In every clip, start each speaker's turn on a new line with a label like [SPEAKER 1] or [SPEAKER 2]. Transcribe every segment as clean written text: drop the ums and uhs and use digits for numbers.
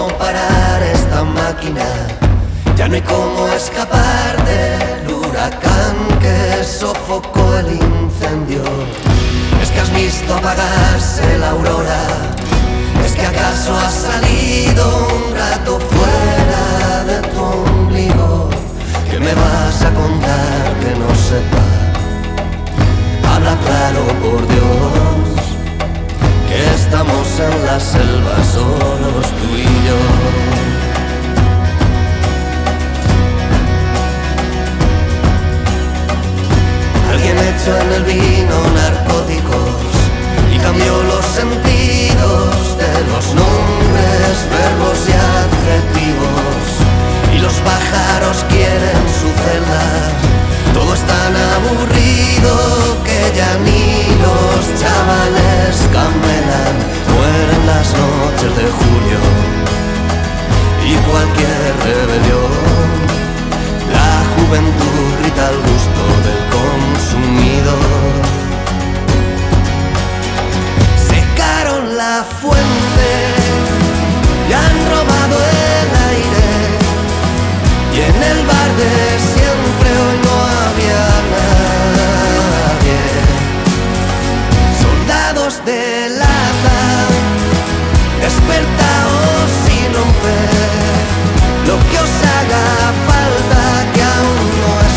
[SPEAKER 1] cómo parar esta máquina, ya no hay cómo escapar del huracán que sofocó el incendio. Es que has visto apagarse la aurora, es que acaso has salido un rato fuera de tu ombligo. ¿Qué me vas a contar que no sepa? Habla claro, por Dios, que estamos en la selva solos tú y yo. Alguien echó en el vino narcóticos y cambió los sentidos de los nombres, verbos y adjetivos. Y los pájaros quieren su celda, todo es tan aburrido que ya ni los chavales camelan. Mueren las noches de julio y cualquier rebelión. La juventud grita al gusto del consumidor. Secaron la fuente y han robado el aire, y en el bar de siempre hoy no había nadie. Soldados de lata, despertaos y romper lo que os haga falta, que aún no es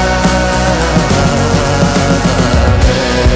[SPEAKER 1] tarde.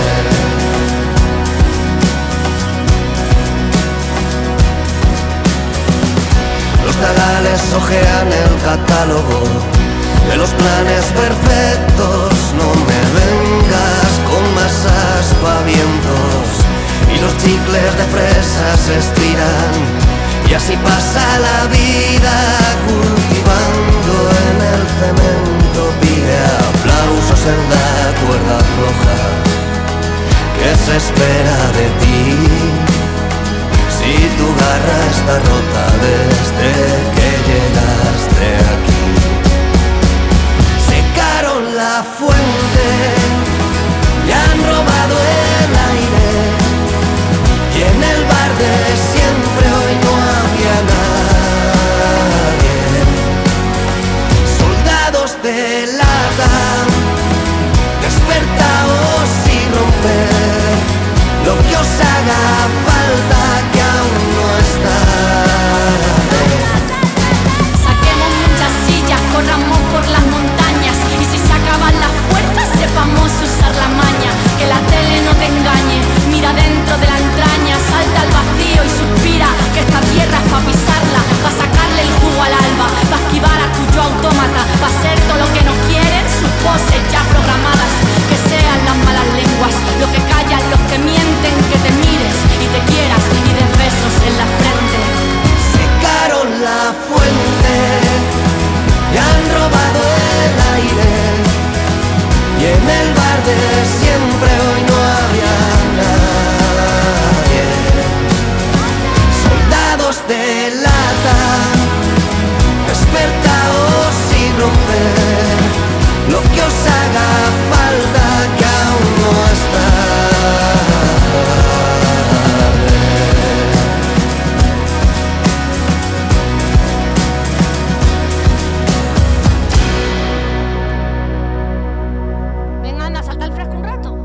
[SPEAKER 1] Los tagales ojean el catálogo de los planes perfectos. No me vengas con más aspavientos, y los chicles de fresa se estiran, y así pasa la vida cultivando en el cemento. Pide aplausos en la cuerda floja que se espera de ti, si tu garra está rota desde que llegaste aquí. Secaron la fuente y han robado el aire, y en el bar de siempre hoy no había nadie. Soldados de lata, despertaos y romper lo que os haga falta, que aún no es tarde.
[SPEAKER 2] Saquemos muchas sillas, corramos por las montañas, y si se acaban las puertas sepamos usar la maña. Que la tele no te engañe, mira dentro de la entraña, salta al vacío y suspira, que esta tierra es pa' pisarla, pa' sacarle el jugo al alba, pa' esquivar a tu yo autómata, pa' hacer todo lo que no quieren, sus poses ya programadas. Que sean las malas lenguas lo que callan los que mienten, que te mires y te quieras y des besos en la frente.
[SPEAKER 1] Secaron la fuente y han robado el aire, y en el bar de siempre hoy no había nadie. Soldados de lata, despertaos y romper lo que os haga falta, que aún no es tarde.
[SPEAKER 2] Venga, anda, salta al fresco un rato.